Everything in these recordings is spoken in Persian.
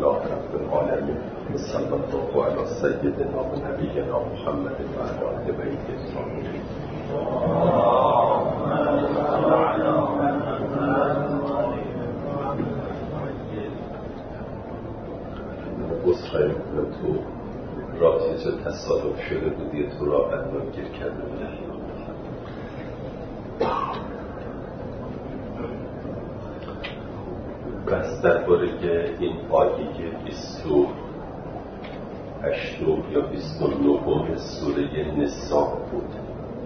لله رب العالمین صلی الله علی سیدنا و نبینا محمد و علی آل بیت الطاهرین. عذرخواهی میکنم تو رابطه چه تصادف شده بودی تو راه اندام گیر کرده بودی. بس درباره این آیه 28 یا 29 سوره نساء بود.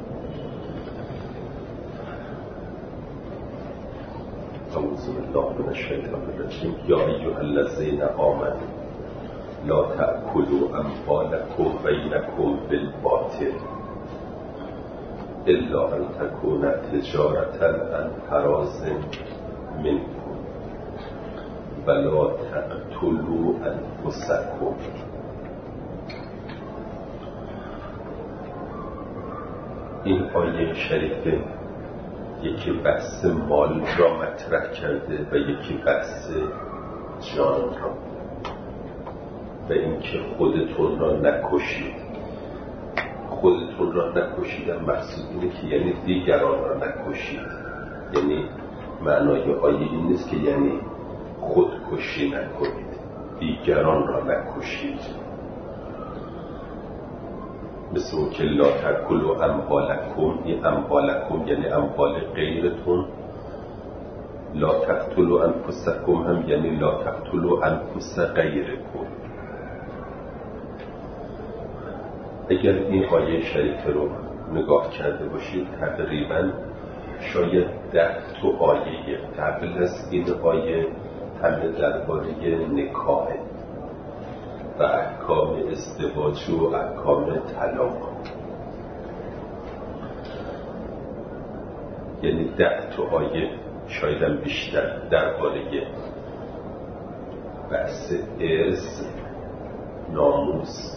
اعوذ بالله من الشیطان الرجیم. یا ایها الذین آمنوا لا تأکلوا اموالکم بینکم بالباطل الا ان تکون تجارة عن تراض منکم ولا تقتلوا انفسکم. این آیه شریفه یکی بحث مال را مطرح کرده و یکی بحث جان را و اینکه خودتون را نکشید. خودتون را نکشیدن مقصود اینه که یعنی دیگران را نکشید. یعنی معنای آیه این نیست که یعنی خودکشی نکنید، دیگران را نکشید. مثل اون که لا تأکلوا اموالکم، این اموالکم یعنی اموال غیرتون. لا تقتلوا انفسکم هم یعنی لا تقتلوا انفس غیرکم. اگر این آیه شریفه رو نگاه کرده باشید تقریبا شاید 10 تا آیه قبل از این آیه همه درباره نکاح و احکام ازدواج و احکام طلاق، یعنی 10 تا آیه شاید بیشتر درباره بحث ارث، ناموس.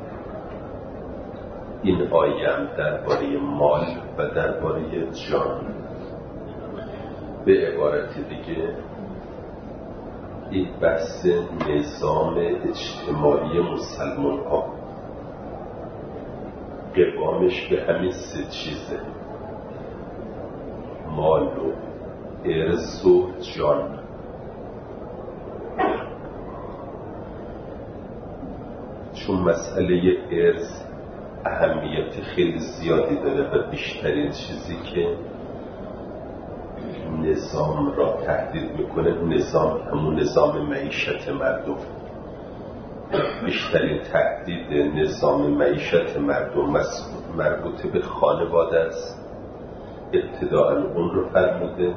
این آیه هم درباره مال و درباره جان. به عبارت دیگه این بحث نظام اجتماعی مسلمان ها قوامش به همین 3 چیزه: مال و ارث و جان. چون مسئله ارث اهمیت خیلی زیادی داره و بیشترین چیزی که نظام را تهدید میکنه، نظام همون نظام معیشت مردم، بیشترین تهدید نظام معیشت مردم مربوط به خانواده است. ابتداء اون رو فرموده،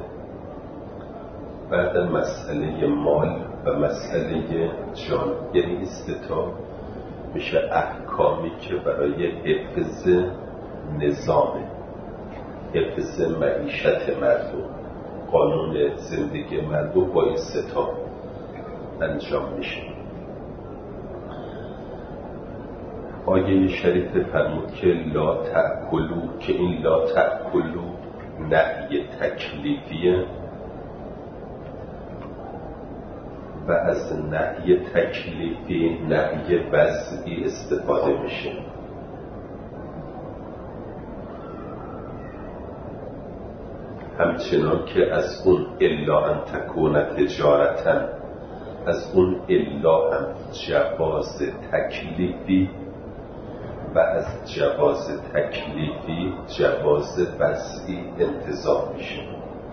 بعد مسئله مال و مسئله جان. یعنی این 3 تا میشه احکامی که برای حفظ نظام، حفظ معیشت مردم، قانون زندگی مردم با این 3 تا انجام میشه. آیه شریف فرمود که لا تأکلوا، که این لا تأکلوا نهی تکلیفیه و از نهی تکلیفی نهی وضعی استفاده میشه. همچنان که از اون الا ان تکون تجارتا، از اون الا هم جواز تکلیفی و از جواز تکلیفی جواز وضعی انتزاع میشه.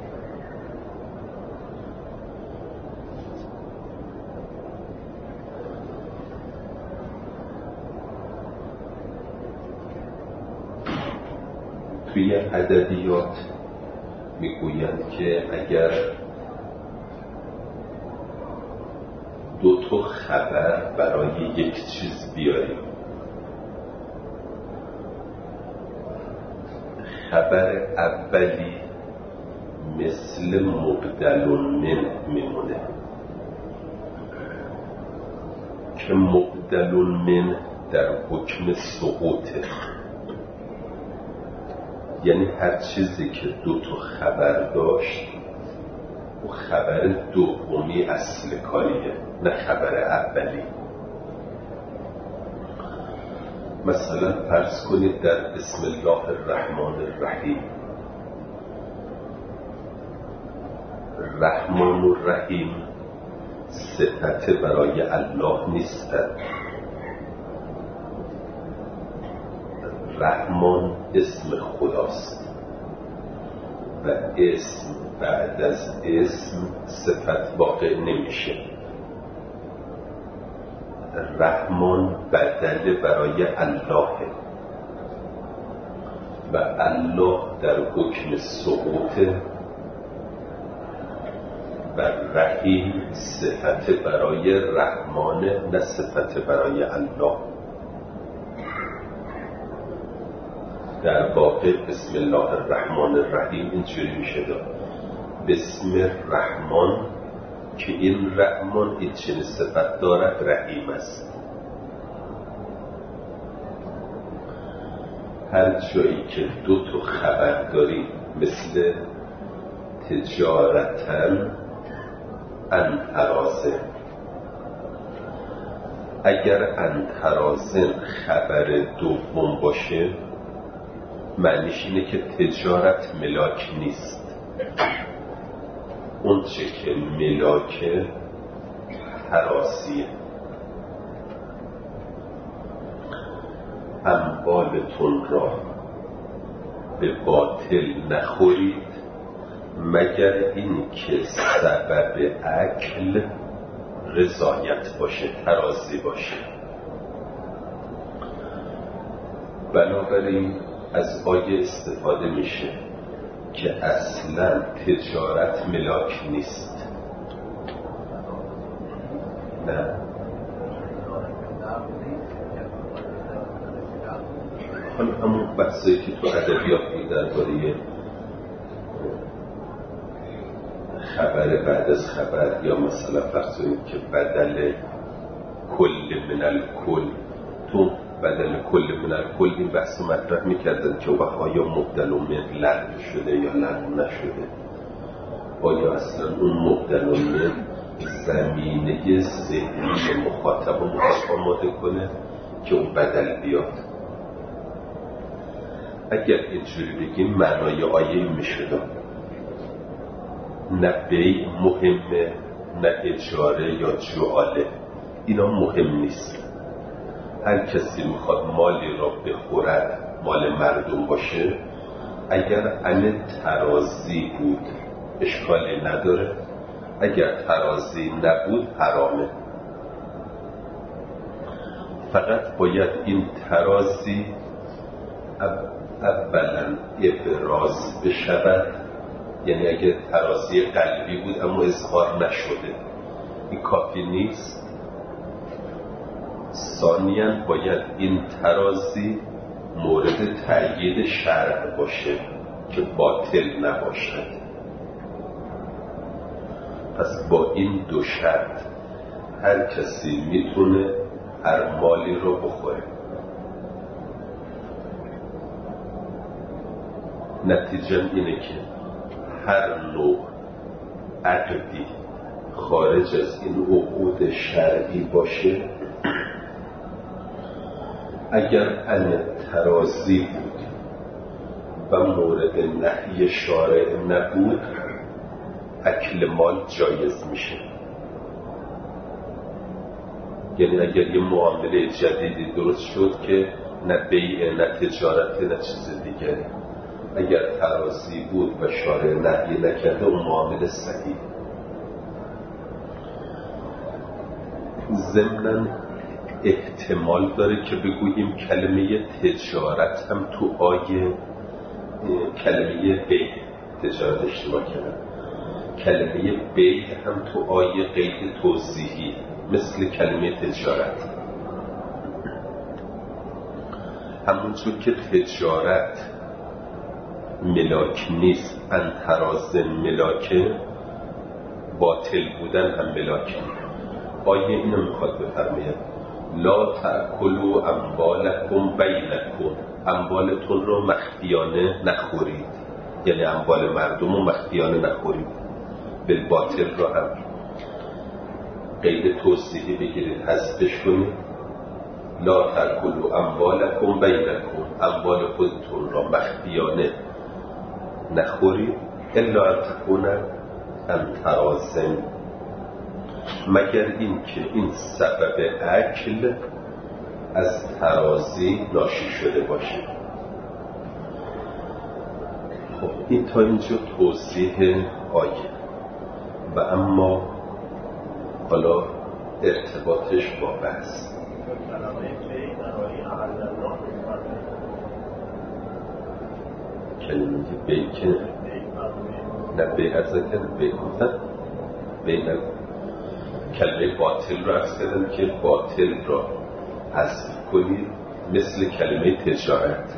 توی ادبیات میگویند که اگر 2 تا خبر برای یک چیز بیاریم، خبر اولی مثل مبدل من میمونه که مبدل من در حکم سقوطه. یعنی هر چیزی که 2 تا خبر داشت و خبر دومی اصل کاریه، نه خبر اولی. مثلا فرض کنید در بسم الله الرحمن الرحیم، رحمان و رحیم صفت برای الله نیستند. رحمان اسم خداست و اسم بعد از اسم صفت واقع نمیشه. رحمان بدل برای الله و الله در حکم سقوط و رحیم صفت برای رحمان، نه صفت برای الله. در واقع بسم الله الرحمن الرحیم اینجوری میشه داد: بسم الرحمن، که این رحمان این چنین صفت دارد، رحیم است. هر جایی که دو تا خبر داریم، مثل تجارتن انترازن، اگر انترازن خبر دوم باشه معنیش اینه که تجارت ملاک نیست. اون چه که ملاکه ترازیه. اموالتون را به باطل نخورید مگر این که سبب اکل رضایت باشه، ترازی باشه. بنابراین از آیه استفاده میشه که اصلا تجارت ملاک نیست. نه، همون بحثایی که تو ادبیات بود درباره خبر بعد از خبر، یا مثلا فرض کنید که بدل کل من الکل، تو بدل کل من الکل این بحث مطرح میکردن که آیا مبدل و من لغو شده یا لغو نشده، آیا اصلا اون مبدل و من زمینه ذهنی مخاطب رو آماده کنه که اون بدل بیاد. اگر اینجوری بگیم معنای آیه میشه داد: نه بیع مهمه، نه اجاره یا جعاله، اینا مهم نیست. هر کسی میخواد مالی را بخورد، مال مردم باشه، اگر ان ترازی بود اشکالی نداره، اگر ترازی نبود حرامه. فقط باید این ترازی اولا ابراز بشود، یعنی اگر ترازی قلبی بود اما اظهار نشده، این کافی نیست. ثانیاً باید این ترازی مورد تأیید شرع باشه که باطل نباشد. پس با این دو شرط هر کسی میتونه هر مالی رو بخوره. نتیجه اینه که هر نوع عقدی خارج از این عقود شرعی باشه، اگر ان ترازی بود و مورد نهی شارع نبود، اکل مال جایز میشه. یعنی اگر یه معامله جدیدی درست شد که نه بیع نه تجارت نه چیز دیگری، اگر ترازی بود و شارع نهی نکرده، اون معامله صحیح. ضمناً احتمال داره که بگوییم کلمه تجارت هم تو آیه، کلمه بیع، تجارت اشتباه کردم، کلمه بیع هم تو آیه قید توضیحی مثل کلمه تجارت. همونجور که تجارت ملاک نیست، انترازن ملاکه، باطل بودن هم ملاک. آیه اینو میخواد بفرماید: لا تأکلوا اموالکم بینکم، اموالتون رو مخفیانه نخورید، یعنی اموال مردم رو مخفیانه نخورید. بالباطل رو هم قید توصیحی بگیرید، حذفش کنید. لا تأکلوا اموالکم بینکم، اموال خودتون را مخفیانه نخورید. الا ان تکون عن تراض، مگر این که این سبب اکل از تراضی ناشی شده باشه. خب این تا اینجا توضیح آیه. و اما حالا ارتباطش با بحث. کلمه بیکن نه بیعزکن بیکن بین کلمه باطل رو عرض کردم که باطل را حذف کنید، مثل کلمه تجارت.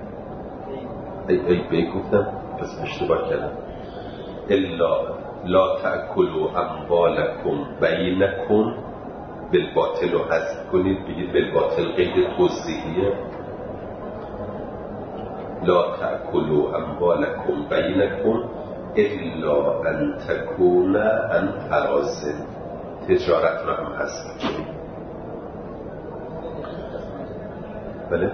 ای گفتم پس اشتباه کردم. الا لا تأکلوا اموالکم بینکم بالباطل رو حذف کنید، بگید بالباطل قید توضیحیه. لا تأکلوا اموالکم بینکم الا ان تکون عن تراض، تجارت رو هم حذف کنید. بله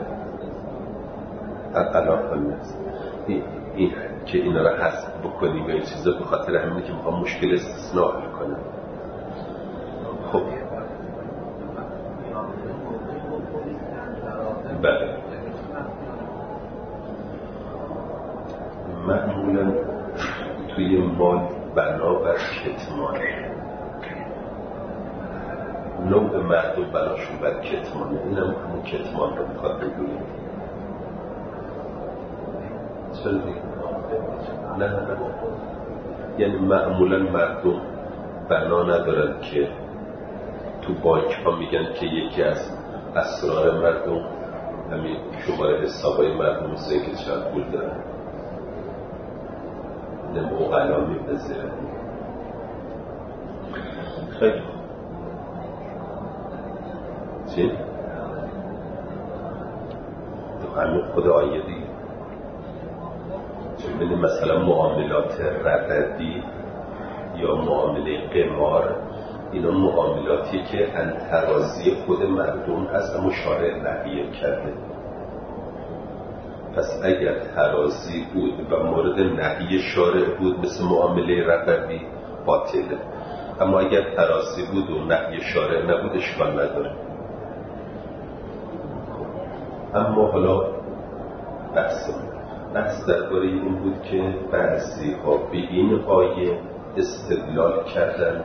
علاقه نیست این که اینا رو حذف بکنیم و این چیزا، به خاطر همینه که میخوام مشکل استثناء حل کنم. خب بله معمولا توی مال بنابر کتمان، نوع مردم بناشون بر کتمانه، این هم همون کتمان رو میخواد بگویم. چرا دیگه؟ نه یعنی معمولا مردم بنا ندارن که تو بانک ها میگن که یکی از اسرار مردم همین شماره حسابای مردم مثل که چند پول دارن، نمو غلا میپذیرن. خیلی چی؟ همین خود آیه دیگه. چون بینید مثلا معاملات رقبی یا معامله قمار، اینا معاملاتی که انترازی خود مردم هست اما شارع نهی کرده. پس اگر ترازی بود و مورد نهی شارع بود مثل معامله رقبی باطله، اما اگر ترازی بود و نهی شارع نبود اشکال نداره. اما حالا بحث درباره این بود که بعضی ها به این آیه استدلال کردن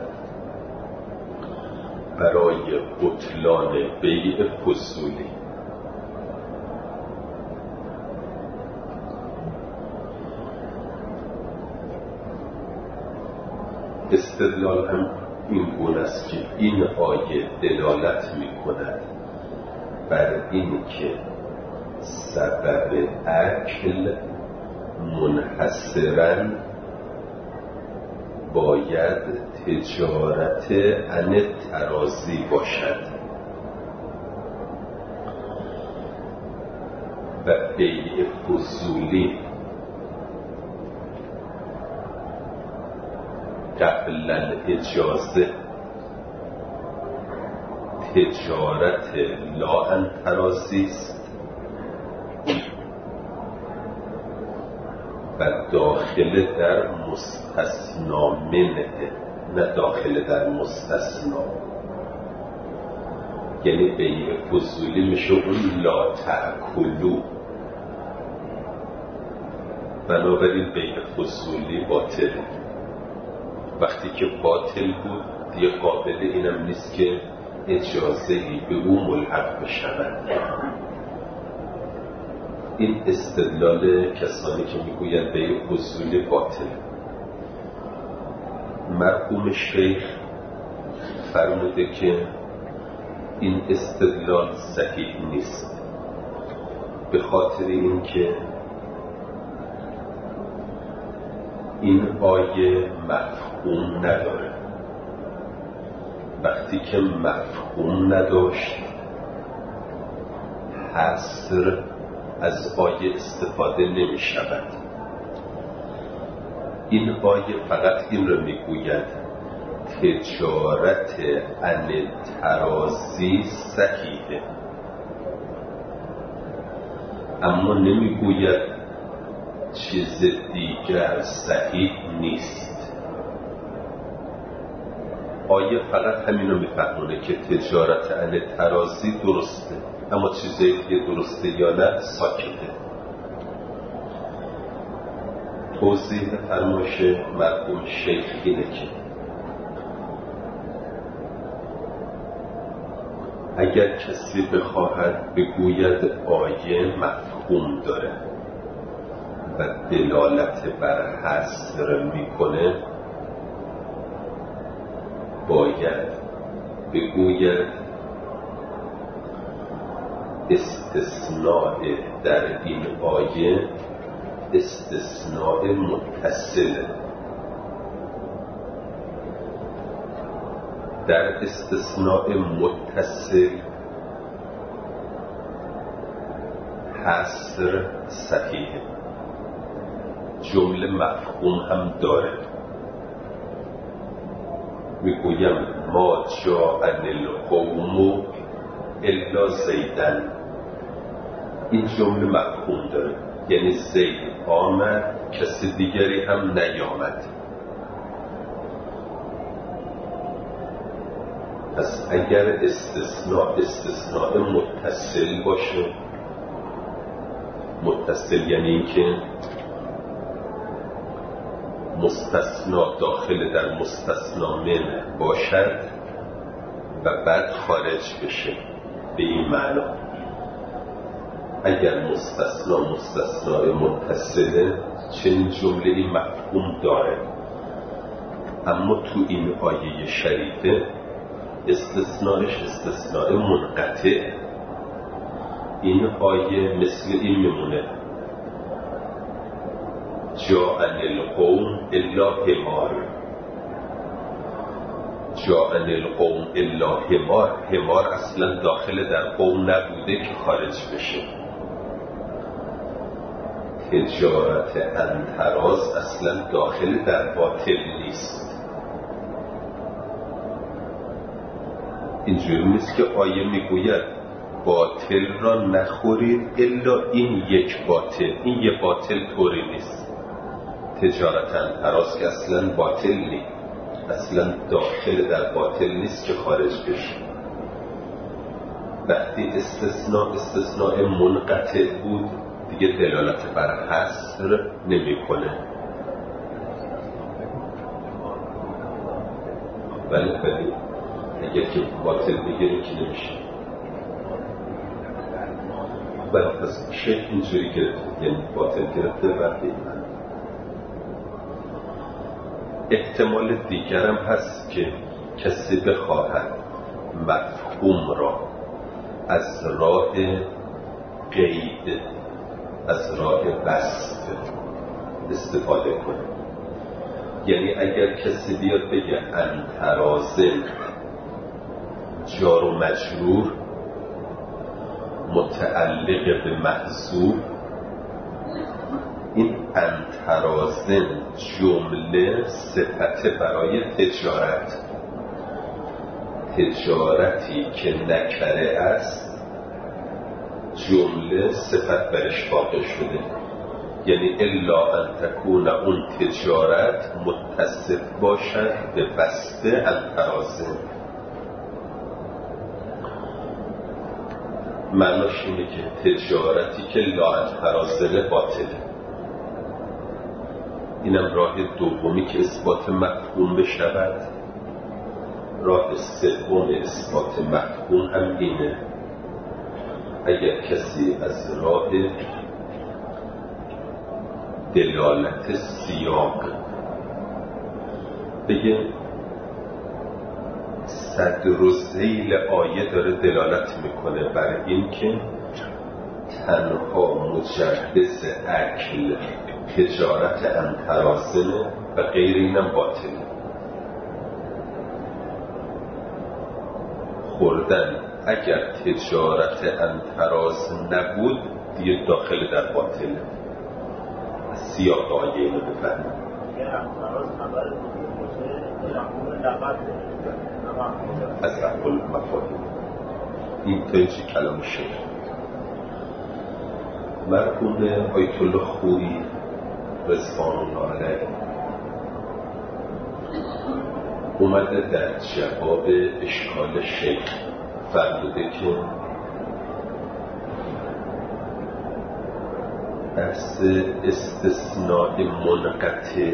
برای بطلان بیع فضولی. استدلال هم این گونه است که این آیه دلالت می کند بر این که سبب اکل منحصراً باید تجارت عن تراضی باشد و بیع فضولی قبل الاجازه تجارت لا عن تراضی است و داخل در مستثنا منه، نه داخل در مستثنا. یعنی بیع فضولی میشه اون لا تأکلو، بنابراین بیع فضولی باطله. وقتی که باطل بود دیگه قابل اینم نیست که اجازه‌ای به او ملحق بشود. این استدلال کسانی که میگویند بیع فضولی باطل. مرحوم شیخ فرموده که این استدلال صحیح نیست، به خاطر اینکه این آیه مفهوم نداره. وقتی که مفهوم نداشت حصر از آیه استفاده نمی شود. این آیه فقط این رو میگوید تجارت عن ترازی صحیحه، اما نمیگوید چیز دیگر صحیح نیست. آیه فقط همین رو میفهمونه که تجارت عن ترازی درسته، اما چیزی دیگه درسته یا نه ساکته. توضیح فرمایش مرحوم شیخ اینه که اگر کسی بخواهد بگوید آیه مفهوم داره و دلالت بر حصر میکنه، باید بگوید استثناء در این آیه استثناء متصله. در استثناء متصل حصر صحیحه، جمله مفهوم هم داره. میگویم ما جاءنی القوم الا زیدن، این جمله مفهوم داره، یعنی زید آمد، کسی دیگری هم نیامد. پس اگر استثناء متصل باشه، متصل یعنی این که مستثنا داخل در مستثنا من باشد و بعد خارج بشه، به این معنا. اگر مستثنا متصله، چنین جمله مفهوم داره. اما تو این آیه شریفه استثناءش استثناء منقطع. این آیه مثل این میمونه جاءنی القوم الا حمار، جاءنی القوم الا حمار. حمار اصلا داخل در قوم نبوده که خارج بشه. تجارت عن تراز اصلا داخل در باطل نیست. اینجوری نیست که آیه میگوید باطل را نخورید الا این یک باطل. این یک باطل طوری نیست. تجارت عن تراز که اصلا باطل نیست، اصلا داخل در باطل نیست که خارج بشه. وقتی استثناء منقطع بود دیگه دلالت بر حصر نمیکنه. ولی اگر که باطل بگیره که نمیشه. ولی پس شیخ اینجوری گرفته، یعنی باطل گرفته و بیمن. احتمال دیگرم هست که کسی بخواهد مفهوم را از راه قید، از راه بسط استفاده کنه. یعنی اگر کسی بیاد بگه انترازن جار و مجرور متعلق به محذوف، این انترازن جمله صفت برای تجارت، تجارتی که نکره است جمله صفت برش واقع شده. یعنی الا ان تکون اون تجارت متصف باشد به بسته انترازن. معناش اینه که تجارتی که لا انترازن باطله. اینم راه دومی که اثبات مفهوم بشود. راه سوم اثبات مفهوم هم اینه اگر کسی از راه دلالت سیاق بگه صدر و ذیل آیه داره دلالت میکنه بر این که تنها مجوز اکل تجارت انترازنه و غیر اینم باطله. خوردن اگر تجارت انتراز نبود دیگه داخل در باطله. سیاق آیه اینو بفهمیم. از اقل مفاهیم این تنجی کلام شیخ مرحوم آیت الله خویی رضوان الله علیه اومده در جواب اشکال شیخ فرموده که بحث استثناء منقطع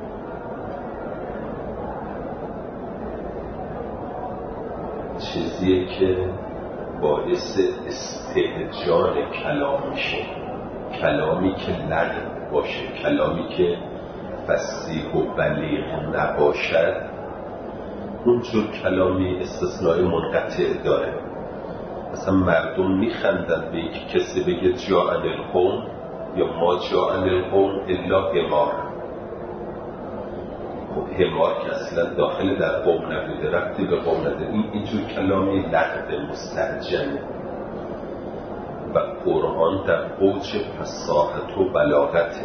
چیزیه که باعث استهجان کلام میشه، کلامی که لغو باشه، کلامی که فصیح و بلیغ نباشد، اونجور کلامی استثناء منقطع داره. مثلا مردم میخندن به اینکه کسی بگه جاء القوم یا ما جاء القوم الا حمار. خب حمار که اصلا داخل در قوم نبوده، ربطی به قوم نداره. اینجور کلامی لغو مستهجنه و قرآن در اوج فصاحت و بلاغته.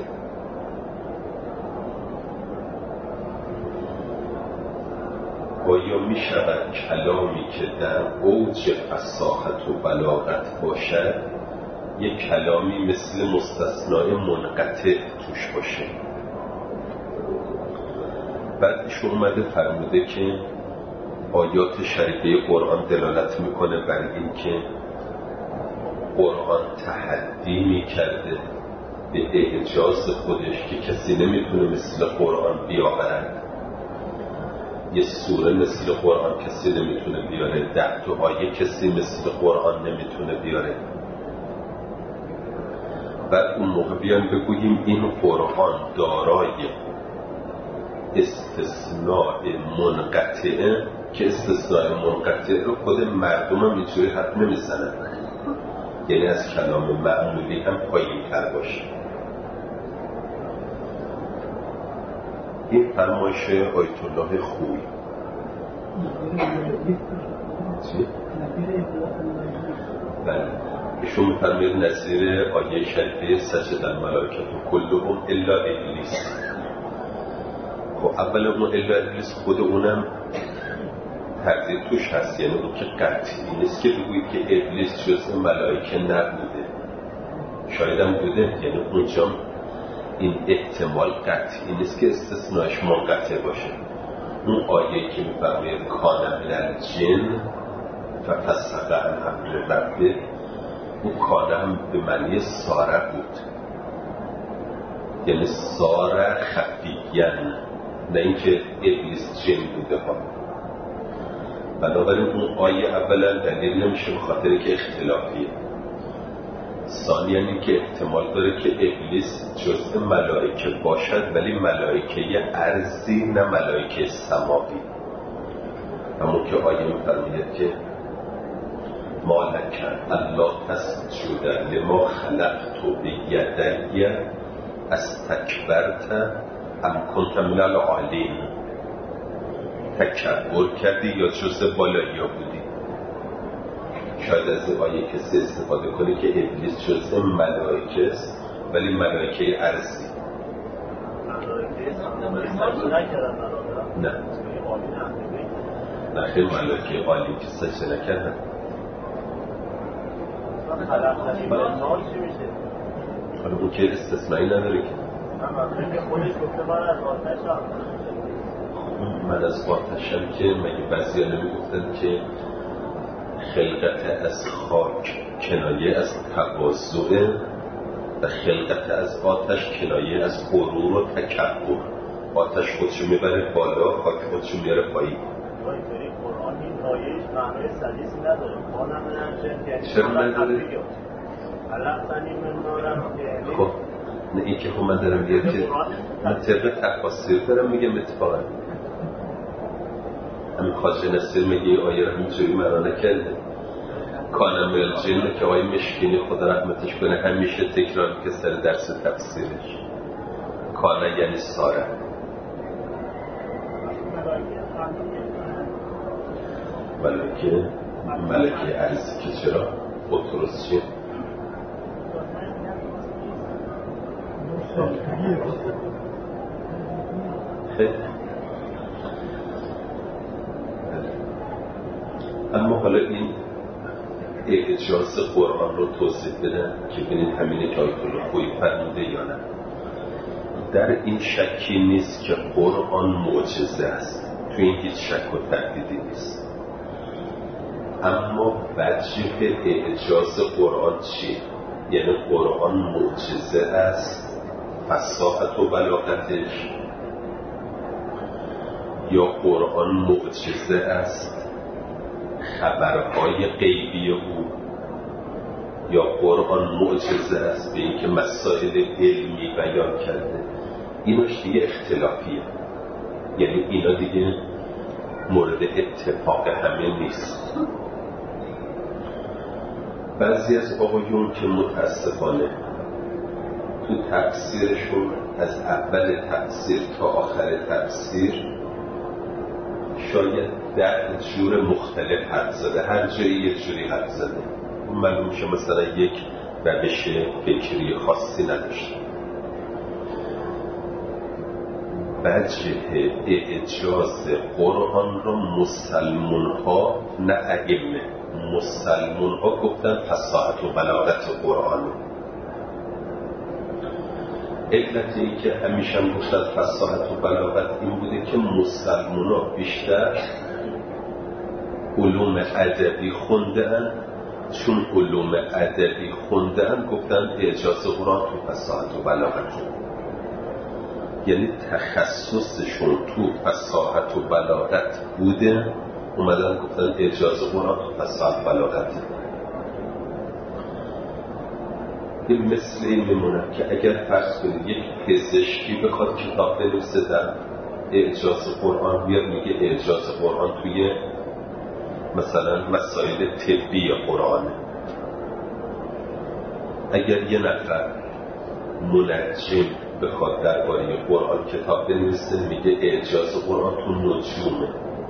آیا می شود کلامی که در اوج فصاحت و بلاغت باشد یک کلامی مثل مستثنای منقطع توش باشه؟ بعدش اومده فرموده که آیات شریفه قرآن دلالت میکنه بر این که قرآن تحدی میکرده به اعجاز خودش که کسی نمیتونه مثل قرآن بیاورد، یه سوره مثل قرآن کسی نمیتونه بیاره، 10 تا آیه کسی مثل قرآن نمیتونه بیاره. بعد اون موقع بیان بگوییم این قرآن دارای استثناء منقطعه که استثناء منقطعه رو خود مردم هم اینجوری حرف نمیزنن، یعنی از کلام معمولی هم پایین تر باشه. این فرمایش آیت الله خویی. بله ایشون می‌فرماید نظیر آیه شریفه سجد الملائکه کلهم الا ابلیس. خب اول اون الا ابلیس خود اونم تردید توش هست، یعنی اون که قطعی نیست که بگویید که ابلیس جزء ملائکه نبوده، شاید هم بوده، یعنی اونجا این احتمال قطعی نیست که استثناءش منقطع باشه. اون آیه که می‌فرماید کان من الجن ففسق عن امر ربه، اون کان هم به معنی ساره بود، یعنی ساره خفیاً، نه اینکه ابلیس جن بوده ها. بنابراین اون آیه اولا دلیل نمیشه به خاطر که اختلافیه، ثانیاً این که احتمال داره که ابلیس جزء ملائکه باشد ولی ملائکه ارضی نه ملائکه سماوی. همون که آیه می‌فرماید که ما لک الا تسجد لما خلقت بیدی استکبرت ام کنت من العالین. تکبر کردی یا جزء بالایی بودی؟ شاید از این آیه کسی استفاده کنه که ابلیس جزء ملائکه است ولی ملائکه ارضی. نه خیلی ملائکه عالی که سجده نکردن. حالا اون که استثنایی نداره که من از آتشم که مگه بعضیا نمیگفتن که خلقت از خاک کنایه از تواضع و خلقت از آتش کنایه از غرور و تکبر. آتش خودشو میبره بالا، خاک خودشو میاره پایین. قرآن این آیهش معنای سلیسی نداره. چرا نداره؟ خب نه این که خب من دارم میگم که من طبق تفاسیر دارم میگم اتفاقا همین خواجه نصیر میگه آیه رو اینجوری معنا نکرده. کانم الجن که آیه مشکینی خدا رحمتش کنه همیشه تکرار که سر درس تفسیرش کانه یعنی ساره. ملکه عرضی که چرا اتروس چیه؟ اما حالا این اعجاز قرآن رو توضیح بدن که ببینید همینه که آیت الله خویی فرموده یا نه. در این شکی نیست که قرآن معجزه است، تو این هیچ شک و تردیدی نیست. اما وجه اعجاز قرآن چیه؟ یعنی قرآن معجزه است فصاحت و بلاغتش، یا قرآن معجزه است خبرهای غیبی او، یا قرآن معجزه است به اینکه مسائل علمی بیان کرده. ایناش دیگه اختلافیه، یعنی اینا دیگه مورد اتفاق همه نیست. بعضی از آقایون که متاسفانه تو تفسیرشون از اول تفسیر تا آخر تفسیر شاید 10 جور مختلف حرف زده، هر جایی یه جوری حرف زده، معلوم میشه مثلا یک روش فکری خاصی نداشته. وجه اعجاز قرآن رو مسلمون ها نه ائمه، مسلمون ها گفتن فصاحت و بلاغت قرآن. علت این که همیشه هم گفتن فصاحت و بلاغت این بوده که مسلمون ها بیشتر علوم ادبی خوندن، چون علوم ادبی خوندن گفتن اعجاز قرآن تو فصاحت و بلاغت، یعنی تخصصشون تو فصاحت و بلاغت بوده، اومدن گفتن اعجاز قرآن تو فصاحت و بلاغت. این مثل این میمونه که اگر فرض کنید یک پزشکی بخواد کتاب بنویسه در اعجاز قرآن، بیاد میگه اعجاز قرآن توی مثلا مسائل طبی قرآنه. اگر یه نفر منجم بخواد درباره قرآن کتاب بنویسه میگه اعجاز قرآن تو نجومه.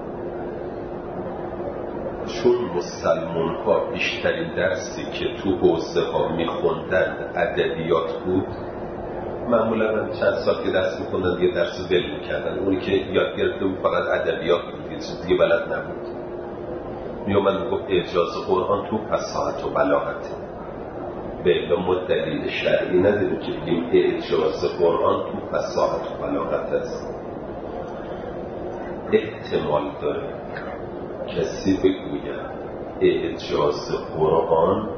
چون مسلمان ها بیشترین درسی که تو حوزه ها میخوندن ادبیات بود، معمولا چند سال که درس میخوندن یه درس ول میکردن، اونی که یاد گرفته بود فقط ادبیات بود، چیز دیگه بلد نبود. میومد میگفت اعجاز قرآن تو فصاحت و بلاغت. به علم دلیل شرعی نداره که بگیم اعجاز قرآن تو فصاحت و بلاغت است. احتمال داره کسی بگوید اعجاز قرآن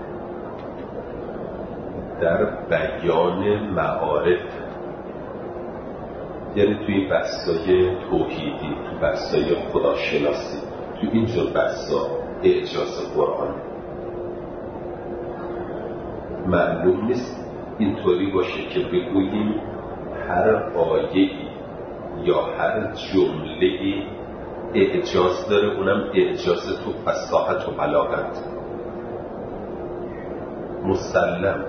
در بیان معارف، یعنی توی بحثای توحیدی، توی بحثای خداشناسی، توی اینجور بحثا اعجاز قرآن. معلوم نیست اینطوری باشه که بگوییم هر آیه‌ای یا هر جمله‌ای اعجاز داره، اونم اعجاز تو فصاحت و بلاغت. مسلم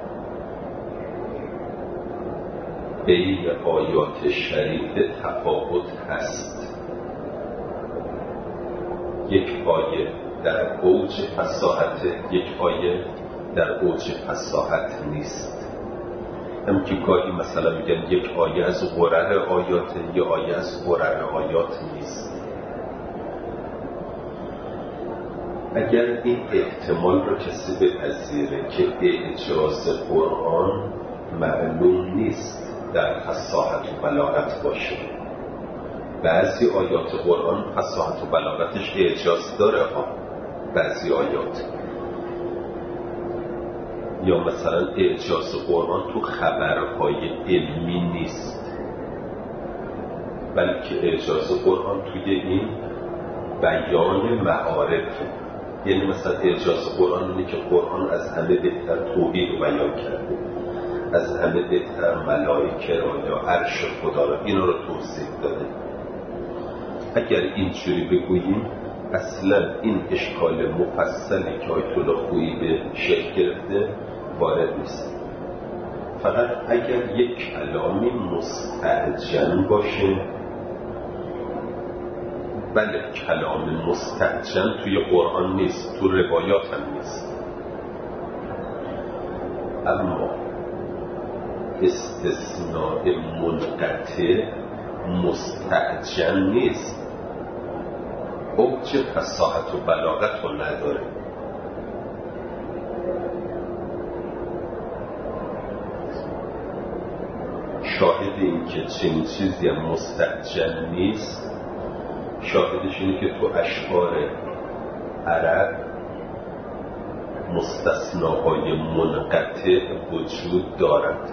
بین آیات شریفه تفاوت هست. یک آیه در اوج فصاحت، یک آیه در اوج فصاحت نیست. هم که گاهی مثلا میگن یک آیه از غرر آیات، یک آیه از غرر آیات نیست. اگر این احتمال رو کسی بپذیره که اعجاز قرآن معلوم نیست در فصاحت و بلاغت باشه، بعضی آیات قرآن فصاحت و بلاغتش اعجاز داره ها، بعضی آیات، یا مثلا اعجاز قرآن تو خبرهای علمی نیست، بلکه اعجاز قرآن توی این بیان معارف. یعنی مثلا اعجاز قرآن اینه که قرآن از همه بهتر توحید رو بیان کرده، از همه بهتر ملائکه رو یا عرش خدا رو، اینا رو توضیح داده. اگر اینجوری بگوییم اصلا این اشکال مفصلی که آیت الله خویی به شکل گرفته وارد نیست. فقط اگر یک کلامی مستعجل باشه، بله کلام مستعجل توی قرآن نیست، تو روایات هم نیست، اما استثناء منقطع مستعجل نیست، اوج فصاحت و بلاغت رو نداره. شاهد این که چنین چیزی هم مستعجل نیست، شاهدش اینه که تو اشعار عرب مستثناهای منقطع وجود دارد.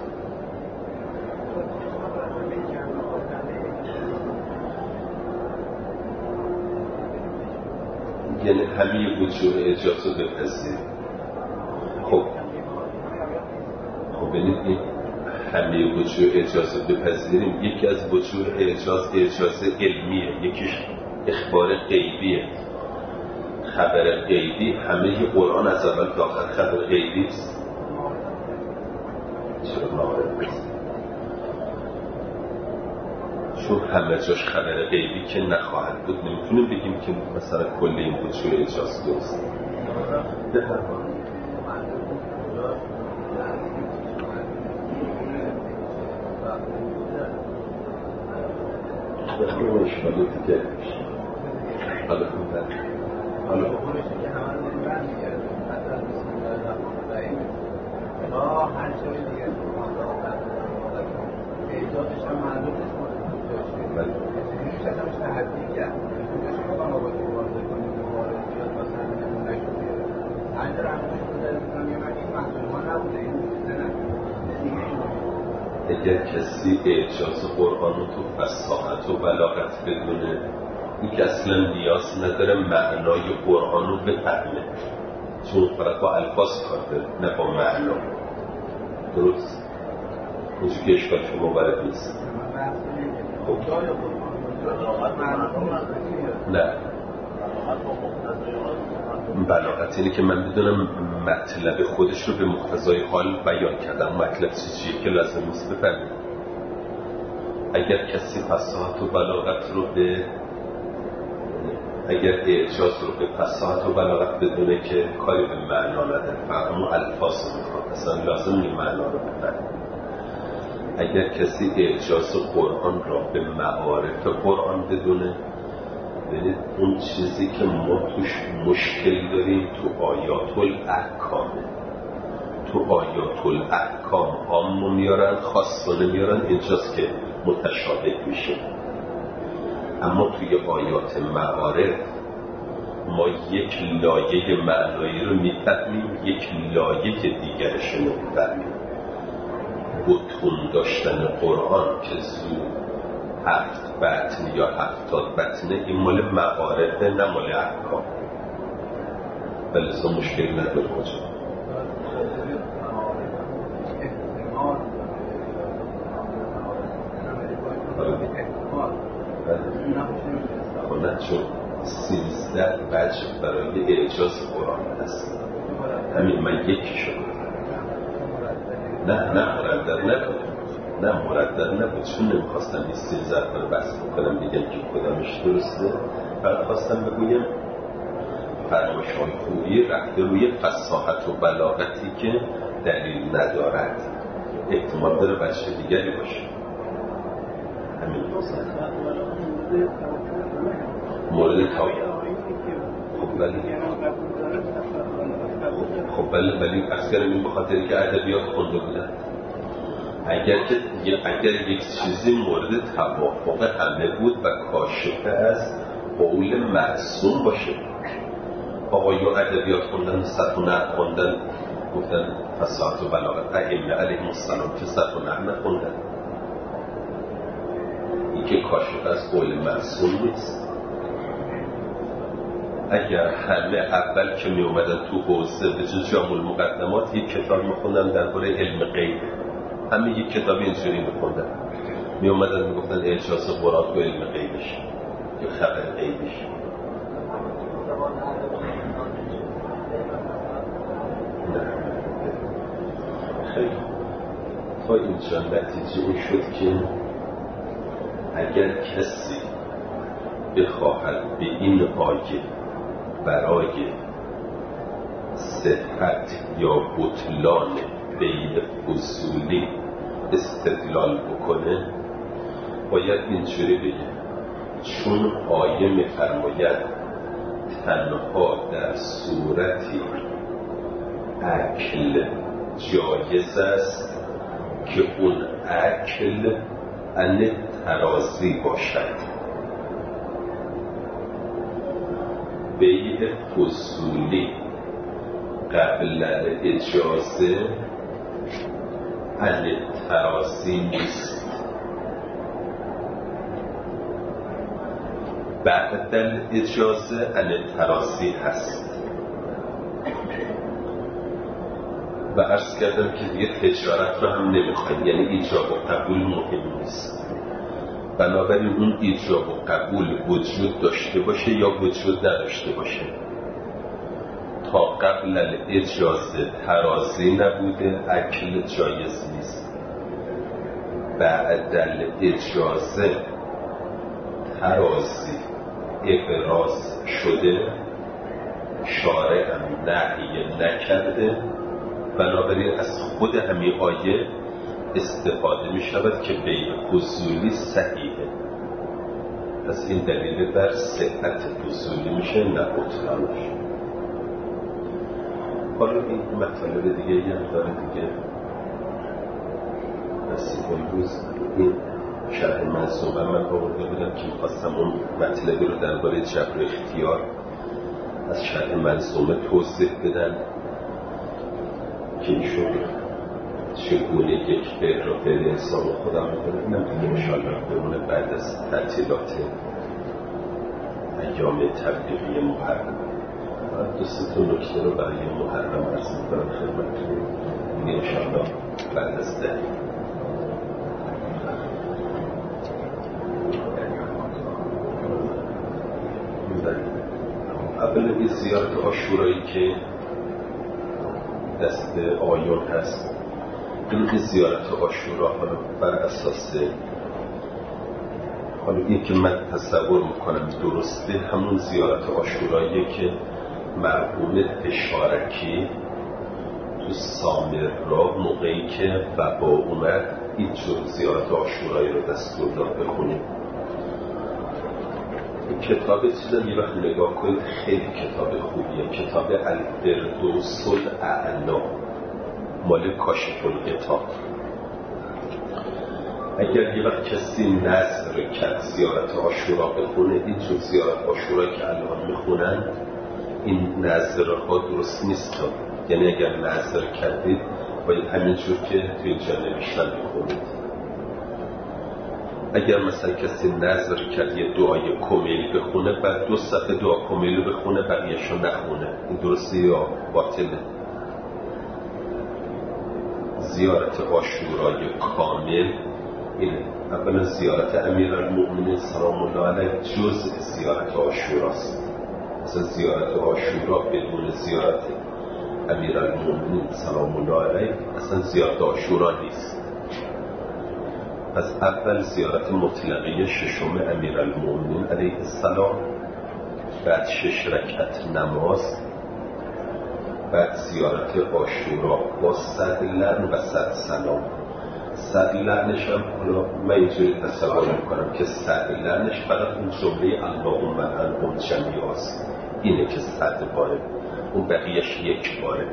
یعنی همه وجود اجازه بپذیر. خب ببینید این همه وجود اجازه بپذیریم، یکی از وجود اجازه علمیه، یکیش اخبار غیبیه. خبر غیبی همه قرآن از اول تا آخر خبر غیبی است. چون همه جاش خبر غیبی که نخواهد بود نمیتونیم بگیم که مثلا کل این وجود اجازه درست. حالا اشکالی دیگه حالا هر چیزی دیگه ایجادش هم معلوم نیست میشه همش تحدی کرد میشه بابا با تو وارد کنیم وارد بیاد مثلا نشده هر در همش بوده میگم این محصول نبوده این اگر کسی اعجاز قرآن رو تو فصاحت و بلاغت بدونه، این که اصلا نیاز نداره معنای قرآن رو بفهمه، چون فقط با الفاظ کار داره نه با معنا. درست؟ اونجا که اشکال شما وارد نیست. خب نه بلاغت اینه که من بدونم مطلب خودش رو به مقتضای حال بیان کردم. مطلب چیزیه که لازم نیست بفهمیم. اگر کسی فصاحت و بلاغت رو اگر اعجاز رو به فصاحت و بلاغت بدونه که کاری به معنا نداره، فقط اون الفاظ رو میخواد، اصلا لازم نیست معنا رو بفهمیم. اگر کسی اعجاز قرآن را به معارف قرآن بدونه، ببینید اون چیزی که ما توش مشکل داریم تو آیات الاحکامه. تو آیات الاحکام عامو میارن، خاصه میارن، اینجاست که متشابه میشه. اما توی آیات معارف ما یک لایه معنایی رو میفهمیم، یک لایه دیگرش رو میفهمیم. بطون داشتن قرآن که زود 7 بطن یا 70 بطنه، این مال معارفه نه مال احکام، بلزا مشکل نداره کجا. خونه چون 13 وجه برای اعجاز قرآن هست، همین من یکی شد. نه مردد نبود، چون نمیخواستم این 13 رو بحث بکنم بگم که کدامش درسته. فقط خواستم بگویم فرمایش‌های خوبی رفته روی فصاحت و بلاغتی که دلیل ندارد، احتمال داره بچه دیگری باشه. همین مورد تاویل. خب ولی پس کردم این بخاطری که ادبیات خونده بودن. اگر یک چیزی مورد توافق همه بود و کاشف از قول معصوم باشه، آقایون ادبیات خوندن، صرف و نحو خوندن، گفتن فصاحت و بلاغت، ائمه علیهم السلام که صرف و نحو نخوندن، این که کاشف از قول معصوم نیست. اگر همه اول که می اومدن تو حوزه به جز جامع المقدمات یک کتاب میخوندن درباره علم غیب، همه یک کتاب اینجوری میخوندن، می اومدن میگفتن اعجاز قرآن و علم غیبش یا خبر غیبش. نه خیلی تا اینجا نتیجه این شد که اگر کسی بخواهد به این آیه برای صحت یا بطلان بین فضولی استدلال بکنه، باید اینجوری بگه، چون آیه می‌فرماید تنها در صورتی اکل جایز است که اون اکل عن تراضی باشد. بیع فضولی قبل اجازه عن تراضی نیست، بعد اجازه عن تراضی هست. و عرض کردم که دیگه تجارت رو هم نمیخوایم، یعنی ایجاب و قبول مهم نیست. بنابراین اون ایجاب و قبول وجود داشته باشه یا وجود نداشته باشه، تا قبل اجازه تراضی نبوده اکل جایز نیست، بعد اجازه تراضی ابراز شده، شارع هم نهی نکرده، بنابراین از خود همین آیه استفاده می شود که بیع فضولی صحیحه. پس این دلیل بر صحت فضولی میشه، نه بطلانش. حالا این مطالب دیگه هم داره دیگه. نصیب امروز این شرح منظومه من آورده بودم که می‌خواستم اون مطلبی رو درباره جبر اختیار از شرح منظومه توضیح بدن که ایشون چگونه یک فعل رو فعل انسان خودم میکنه. اینم دیگه انشاءالله بمونه بعد از تعطیلات ایام تبلیغی محرم. دو سه تا نکته رو برای محرم عرض میکنم خدمتتون دیگه انشاءالله بعد از ده. اول این زیارت عاشورایی که دست آیون هست، این زیارت عاشورا حالا بر اساس حالا این که من تصور میکنم درسته همون زیارت عاشوراییه که مرحوم اشارکی تو سامرا موقعی که وبا اومد این جور زیارت عاشورایی رو دستور داد بخونیم. کتاب چیزم یه وقت نگاه کنید، خیلی کتاب خوبیه، کتاب الفردوس الاعلی مال کاشف الغطا. اگر یه وقت کسی نظر کرد زیارت عاشورا بخونه، این جور زیارت عاشورا که الان میخونن این نظرها درست نیست. یعنی اگر نظر کردید باید همینجور که توی اینجا نوشتن بخونید. اگر مثلا کسی نظر کرد یه دعای کمیل بخونه، بعد 2 صفحه دعا کمیل بخونه بقیه‌شو نخونه، این درسته یا باطله؟ زیارت عاشورای کامل اینه. اولا زیارت امیرالمؤمنین سلام الله علیه جزء زیارت عاشوراست. مثلا زیارت عاشورا بدون زیارت امیرالمؤمنین سلام الله علیه اصلا زیارت عاشورا نیست. پس اول زیارت مطلقه ششم امیرالمؤمنین علیه السلام، بعد 6 رکعت نماز، بعد زیارت عاشورا با 100 لعن و 100 سلام. 100 لعنش هم حالا من اینجوری تصور میکنم که 100 لعنش فقط اون جمله اللهم عنهم جمیعا است، اینه که 100 باره، اون بقیهش 1 باره.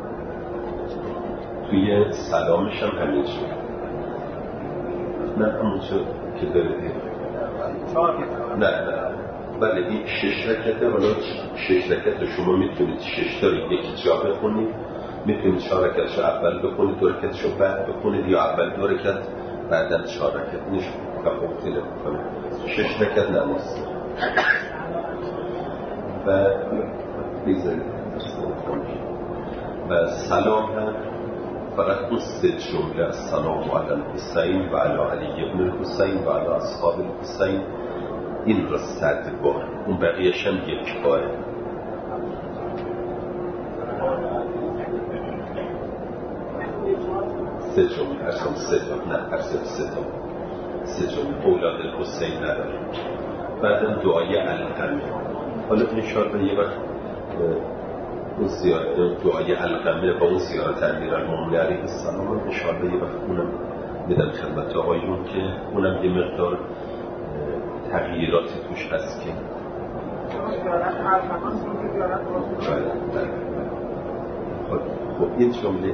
توی سلامش هم همینجوری، نه همونجور که داره دید. نه بله این 6 رکعته. حالا 6 رکعت شما میتونید 6 تا رو یکی جا بخونید، میتونید 4 رکعتشو اول بخونید، 2 رکعتشو بعد بخونید، یا اول 2 رکعت بعدن 4 رکعت. نیست تفاوتی نمیکنه. 6 رکعت نماز و بگذارید و سلام هم فقط اون 3 جمله السلام علی الحسین و علی علی ابن الحسین و علی اصحاب الحسین، این را 100 بار، اون بقیهش هم 1 باره. سه جمله ارسام 3 تا، نه ارسام 3 تا، 3 جمله اولاد الحسین نداره. بعدم دعای القمه. حالا انشاءالله یه وقت اون زیارت دعای القمه با اون زیارت امیرالمؤمنین علیه السلام انشاءالله یه وقت اونم میدم خدمت آقایون که اونم یه مقدار تغییراتی توش هست که خب این جمله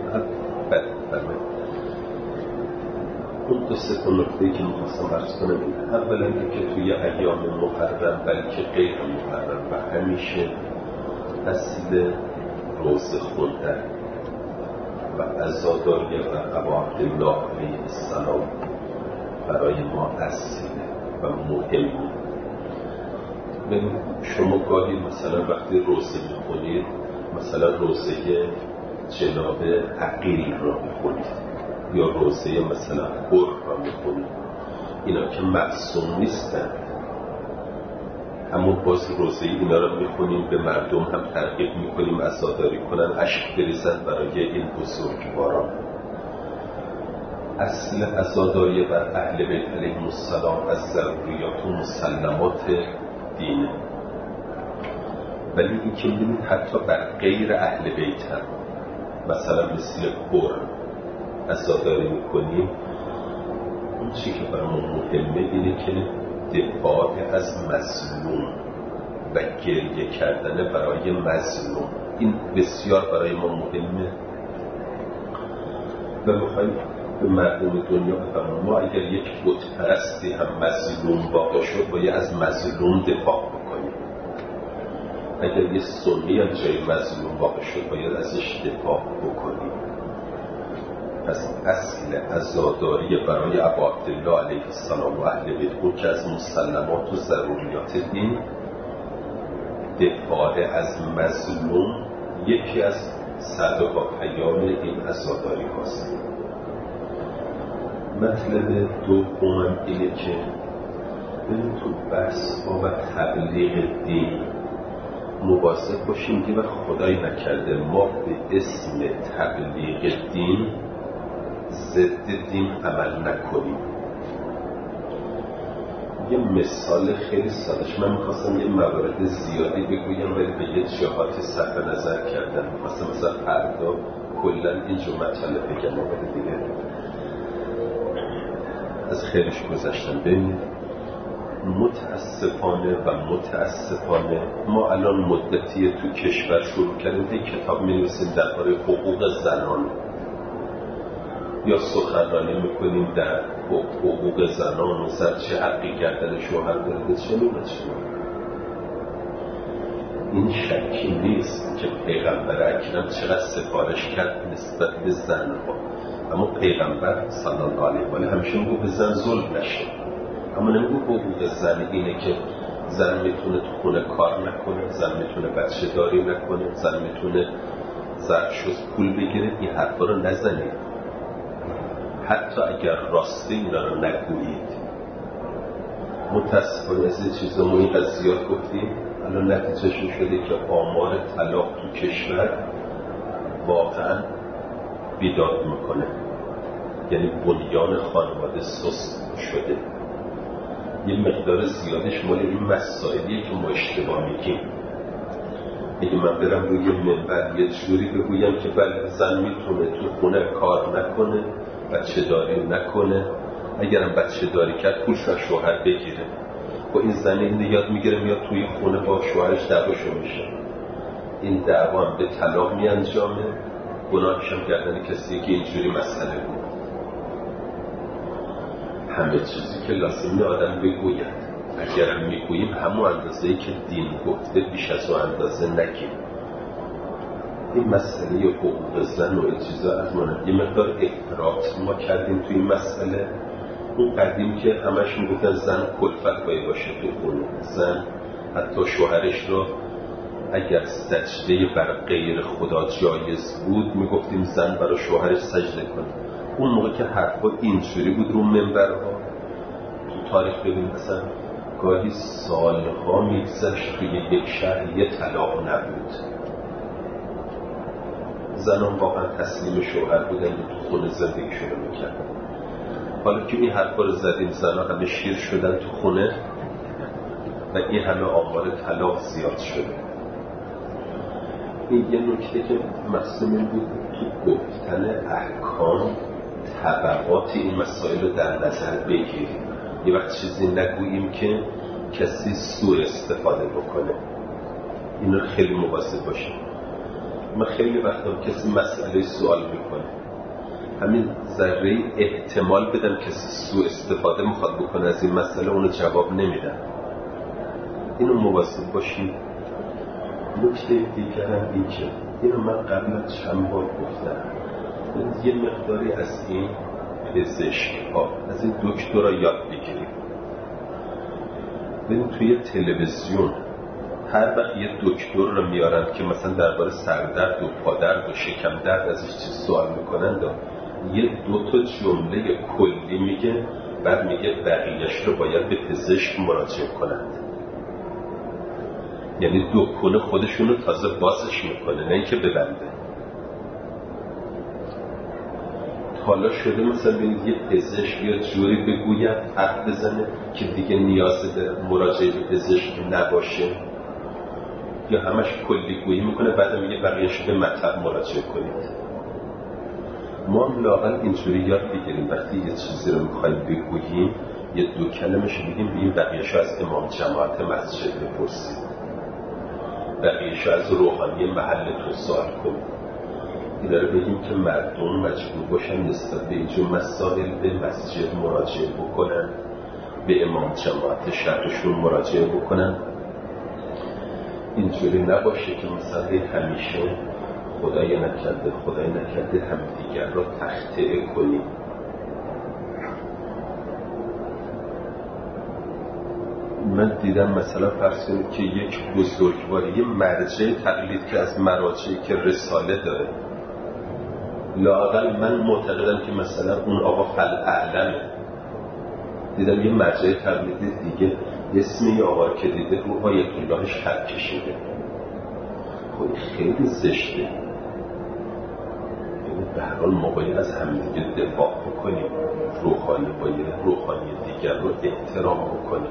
اون دو سه نکته‌ای که می‌خواستم عرض کنم اولا اینکه توی ایام محرم بلکه غیر محرم و همیشه اصل روزه خوندن و عزاداری و ابا عبدالله علیه السلام برای ما اصیله و مهمه. شما گاهی مثلا وقتی روزه میخونید مثلا روزه جناب عقیل را میخونید یا روزه مثلا قر را میخونید، اینا که معصوم نیستن، همون باز روزه اینا را میخونیم، به مردم هم ترغیب میکنیم عزاداری کنن، اشک بریزن برای این بزرگواران. اصل عزاداری بر اهل بیت علیهم السلام از ضروریات و مسلمات دینه، ولی این که می‌بینید حتی بر غیر اهل بیت هم مثلا مثل قر عزاداری میکنیم، اون چی که برامون مهمه اینه که دفاع از مظلوم و گریه کردن برای مظلوم، این بسیار برای ما مهمه و میخوایم به مردم دنیا بفرماییم ما اگر یک بت پرستی هم مظلوم واقع شد باید از مظلوم دفاع بکنیم، اگر یه سنی هم جای مظلوم واقع شد باید ازش دفاع بکنیم. پس اصل عزاداری برای ابا عبدالله علیه السلام و اهل بیت بود که از مسلمات و ضروریات دین دفاع از مظلوم یکی از صدق و پیام این عزاداری هاست. مطلب دوم اینه که تو بحث و تبلیغ دین مواظب باشیم که خدای نکرده ما به اسم تبلیغ دین ضد دین عمل نکنیم. یه مثال خیلی سادهش، من میخواستم یه موارد زیادی بگویم ولی به یه جهاتی صرف نظر کردم، میخواستم مثلا فردا کلن اینجور مطلب بگم ولی دیگه از خیلیش گذشتم. ببینید متاسفانه ما الان مدتی تو کشور شروع کردیم یه کتاب می‌نویسیم درباره حقوق زنان یا سخنرانی میکنیم در حقوق زنان و زن چه حقی گردن شوهر داره، چه این شکی نیست که پیغمبر اکرم چقدر سفارش کرد نسبت به زنها، اما پیغمبر صلی الله علیه و آله همیشه میگه به زن ظلم نشه، اما نمیگه حقوق زن اینه که زن میتونه تو خونه کار نکنه، زن میتونه بچه داری نکنه، زن میتونه زرشوز پول بگیره. این حرفا رو نزنید، حتی اگر راسته اینا رو نگویید. متاسفانه از این چیزا ما اینقدر زیاد گفتیم، الان نتیجهشون شده که آمار طلاق تو کشور واقعا بیداد میکنه، یعنی بنیان خانواده سست شده. یه مقدار زیادش مال این مسائلیه که ما اشتباه میگیم. اگه من برم روی منبر یه جوری بگویم که بله زن میتونه تو خونه کار نکنه، بچه داری نکنه، اگرم بچه داری کرد پولش از شوهر بگیره، با این زن این یاد میگیره میاد توی خونه با شوهرش دعواشو میشه، این دعوا هم به طلاق میانجامه، گناهش هم گردن کسی که اینجوری مسئله بود. همه چیزی که لازمه آدم بگوید اگرم میگوییم همون اندازه‌ای که دین گفته بیش از اون اندازه نگیم. این مسئله حقوق زن و این چیزا از یه مقدار افراط ما کردیم توی این مسئله. اون قدیم که همش میگفتن زن کلفت باید باشه تو خونه، زن حتی شوهرش رو اگر سجده بر غیر خدا جایز بود میگفتیم زن برای شوهرش سجده کنه. اون موقع که حرفا اینجوری بود رو منبرها، تو تاریخ ببین مثلا گاهی سالها میگذشت توی یک شهر یه طلاق نبود، زنان واقعا تسلیم شوهر بودن و تو خونه زندگیشون رو میکردن. حالا که این حرفا رو زدیم زنان همه شیر شدن تو خونه و این همه آمار طلاق زیاد شده. این یه نکته که مقصود بود تو گفتن احکام تبعات این مسائل رو در نظر بگیریم. یه وقت چیزی نگوییم که کسی سوء استفاده بکنه. این رو خیلی مواظب باشیم. من خیلی وقتا کسی مسئله سوال میکنه، همین ذره احتمال بدم کسی سوء استفاده میخواد بکنه از این مسئله، اونو جواب نمیدم. اینو مواظب باشیم. نکته دیگر هم این که اینو من قبلا چند بار گفتم، یه مقداری از این پزشک‌ها، از این دکترها یاد بگیریم. ببین توی تلویزیون هر وقت یه دکتر رو میارن که مثلا درباره سردرد و پادرد و شکم درد ازش چیز سوال میکنن، یه دو تا جمله کلی میگه، بعد میگه بقیه‌اش رو باید به پزشک مراجعه کنند. یعنی دکونه خودشون رو تازه بازش میکنه، نه اینکه ببنده. حالا شده مثلا ببینید یه پزشک یه جوری بگوید، حرف بزنه که دیگه نیاز به مراجعه به پزشک نباشه، یا همش کلی گویی میکنه بعد میگه بقیه‌اش به مطلب مراجعه کنید. ما هم لااقل اینجوری یاد بگیریم وقتی یه چیزی رو میخوایم بگوییم یه دو کلمش بگیم بقیه‌اش از امام جماعت مسجد بپرسید، بقیه‌اش از روحانی محلتون سوال کنید. اینا رو بگیم که مردم مجبور باشن نسبت به اینجور مسائل به مسجد مراجعه بکنن، به امام جماعت شهرشون مراجعه بکنن. اینجوری نباشه که مثلا همیشه خدای نکرده همدیگر را تخطئه کنیم. من دیدم مثلا فرض کنید که یک بزرگواری، یه مرجع تقلید که از مراجعی که رساله داره، لااقل من معتقدم که مثلا اون آقا فالاعلمه. دیدم یه مرجع تقلیدی دیگه اسم یه آقا که دیده رو آیت اللهش خط کشیده. خب خیلی زشته. به هر حال ما باید از همدیگه دفاع بکنیم، روحانی باید روحانی دیگر رو احترام بکنیم.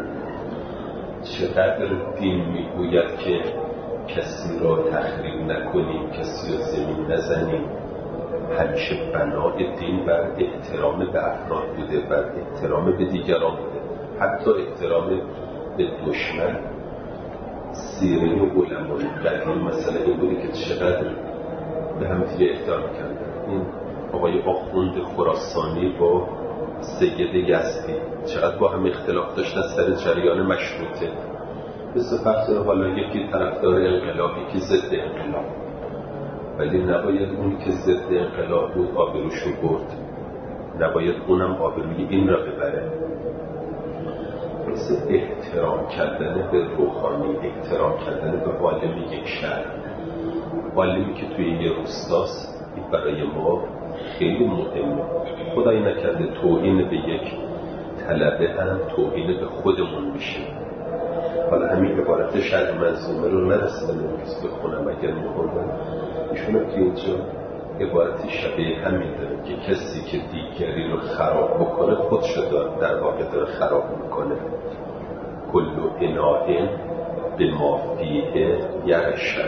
چقدر دین میگوید که کسی را تخریب نکنیم، کسی را زمین نزنیم. همیشه بنای دین بر احترام به افراد بوده، بر احترام به دیگران بوده، حتی احترام به دشمن. سیره علمای قدیم مثلا این بوده که چقدر به هم دیگه احترام کردن. این آقای آخوند خراسانی با سید یزدی چقدر با هم اختلاف داشتن سر جریان مشروطه. مثل فرض حالا یکی طرفدار انقلاب، یکی ضد انقلاب، ولی نباید اونی که ضد انقلاب بود آبروشو برد، نباید اونم آبروی این را ببره. مثل احترام کردن به روحانی، احترام کردن به عالم یک شهر، عالمی که توی یه روستاست، این برای ما خیلی مهمه. خدای نکرده توهین به یک طلبه هم توهین به خودمون میشه. حالا همین عبارت شرح منظومه رو نرسیدم امروز بخونم، اگر میخوندم ایشون که اینجا عبارتی شبیه همین داره که کسی که دیگری رو خراب بکنه خودشو در واقع داره خراب میکنه. کلو اناء به ما فیه یرشد.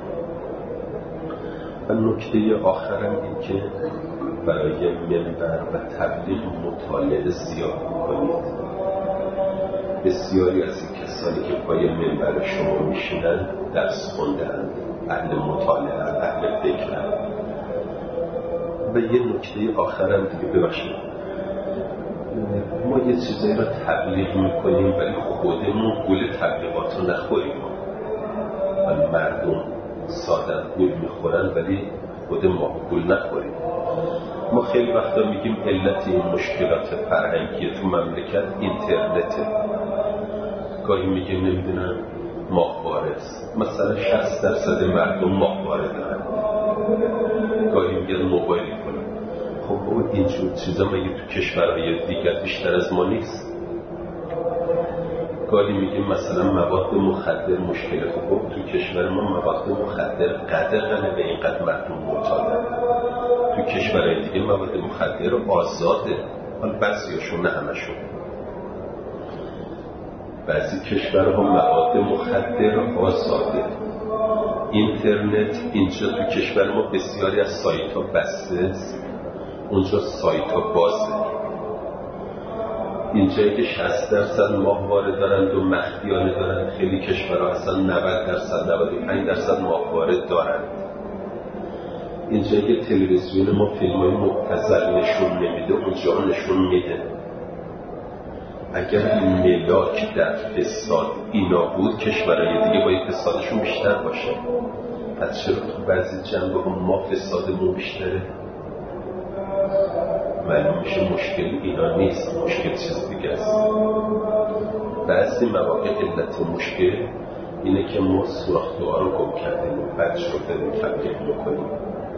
و نکته آخرم این که برای منبر و تبلیغ مطالعه زیاد کنید. بسیاری از این کسانی که پای منبر شما میشینن درس خوندن، اهل مطالعه، اهل فکرن. و یه نکته آخرم دیگه ببخشید، ما یه چیزایی رو تبلیغ میکنیم ولی خودمون گول تبلیغات رو نخوریم. و مردم سادن گول میخورن ولی خود ما گول نخوریم. ما خیلی وقتا میگیم علت این مشکلات فرهنگی تو مملکت اینترنته. گاهی میگیم نمیدونم ماهواره است، مثلا 60% مردم ماهواره دارن. گاهی میگن موبایل کنن. خب اینجور چیزا مگه تو کشورهای دیگر بیشتر از ما نیست؟ گاهی میگیم مثلا مواد مخدر مشکله. خب تو کشور ما مواد مخدر قدغنه به اینقدر مردم معتادن. تو کشورهای دیگه مواد مخدر آزاده، حالا بعضیاشون نه همشون. بعضی کشورها مواد مخدر آزاده. اینترنت اینجا تو کشور ما بسیاری از سایت ها بسته است. اونجا سایت ها بازه. اینجایی که 60% ماهواره دارند و مخفیانه دارند، خیلی کشورها اصلا 90% 95% ماهواره دارند. اینجایی که تلویزیون ما فیلم‌های مبتذل نشون نمیده، اونجا نشون میده. اگر این ملاک در فساد اینا بود، کشورهای دیگه باید فسادشون بیشتر باشه. پس چرا تو بعضی جنبه ها ما فسادمون بیشتره؟ معلوم میشه مشکل اینا نیست، مشکل چیز دیگه است. بعضی مواقع علت مشکل اینه که ما سوراخ‌دوها رو گم کردیم و بد شده تبلیغ میکنیم.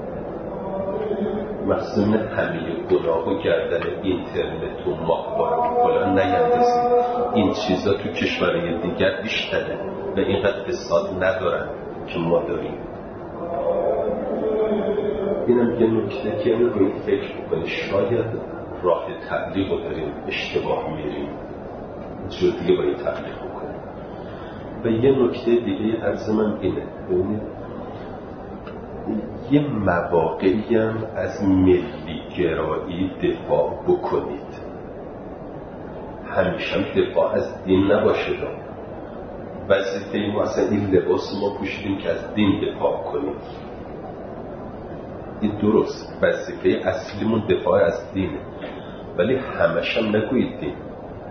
مخصوصا همه گناه و گردن اینترنت و ماهواره که کلا نیندازیم. این چیزا تو کشورهای دیگر بیشتره و اینقدر فساد ندارن که ما داریم. اینم یه نکته که روی فکر بکنی، شاید راه تبلیغ رو داریم اشتباه میریم، جور دیگه باید تبلیغ بکنیم. و یه نکته دیگه عرض من اینه، ببینید یه مواقعی هم از ملی گرایی دفاع بکنید، همیشه دفاع از دین نباشه. وظیفه ما اصلا این لباس ما پوشیدیم که از دین دفاع کنیم، این درست، وظیفه اصلیمون دفاع از دینه، ولی همش هم نگویید دین.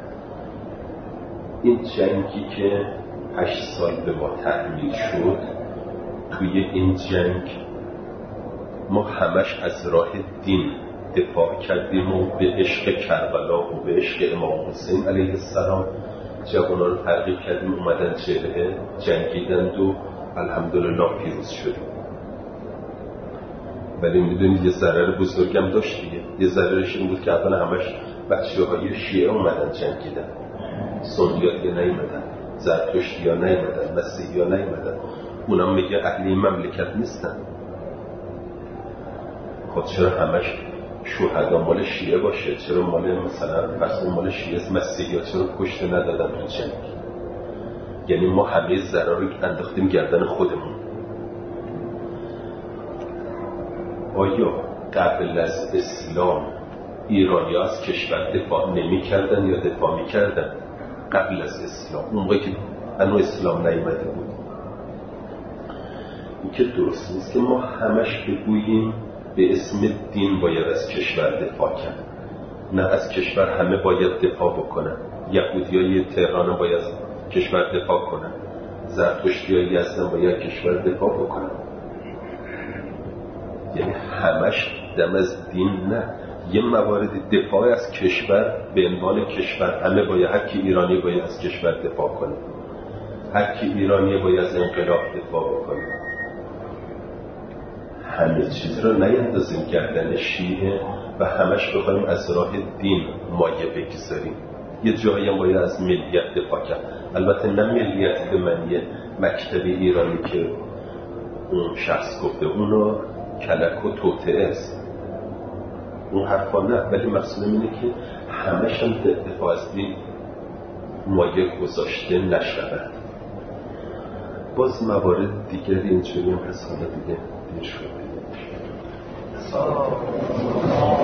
این جنگی که 8 سال به ما تحمیل شد، توی این جنگ ما همش از راه دین دفاع کردیم و به عشق کربلا و به عشق امام حسین علیه السلام جوانان رو ترغیب کردیم، اومدن جبهه جنگیدند و الحمدلله پیروز شدیم. ولی میدونید یه ضرر بزرگم داشت دیگه. یه ضررش این بود که اولا همش بچه‌های شیعه اومدن جنگیدن، سنی‌ها دیگه نیومدن، زرتشتی‌ها نیومدن، مسیحی‌ها نیومدن. اونا میگه اهل این مملکت نیستن. خود چرا همش شهدا مال شیعه باشه؟ چرا مال مثلا فرض مال شیعه مسیحی‌ها چرا کشته ندادن تو جنگ؟ یعنی ما همه ضرر رو انداختیم گردن خودمون. آیا قبل از اسلام ایرانی‌ها از کشور دفاع نمی‌کردن یا دفاع می‌کردن؟ قبل از اسلام، اون موقعی که هنوز اسلام نیامده بود. این که درست نیست که ما همش بگوییم به اسم دین باید از کشور دفاع کرد. نه، از کشور همه باید دفاع بکنن. یهودیای تهران باید از کشور دفاع کنن، زرتشتیای یزدان باید کشور دفاع بکنن. یعنی همش دم از دین نه، یه موارد دفاع از کشور به عنوان کشور همه باید، هر کی ایرانی باید از کشور دفاع کنه، هر کی ایرانی باید از انقلاب دفاع بکنه. همه چیز رو نیندازیم گردن شیعه و همش بخوایم از راه دین مایه بگذاریم. یه جایی هم باید از ملیت دفاع کرد. البته نه ملیت به معنی مکتب ایرانی که اون شخص گفته، اونو کلک و توطئه است، اون حرفا نه، ولی مقصودم اینه که همش هم دفاع از دین مایه گذاشته نشود. باز موارد دیگری اینجوری هم هست، حالا دیگه دیر شده.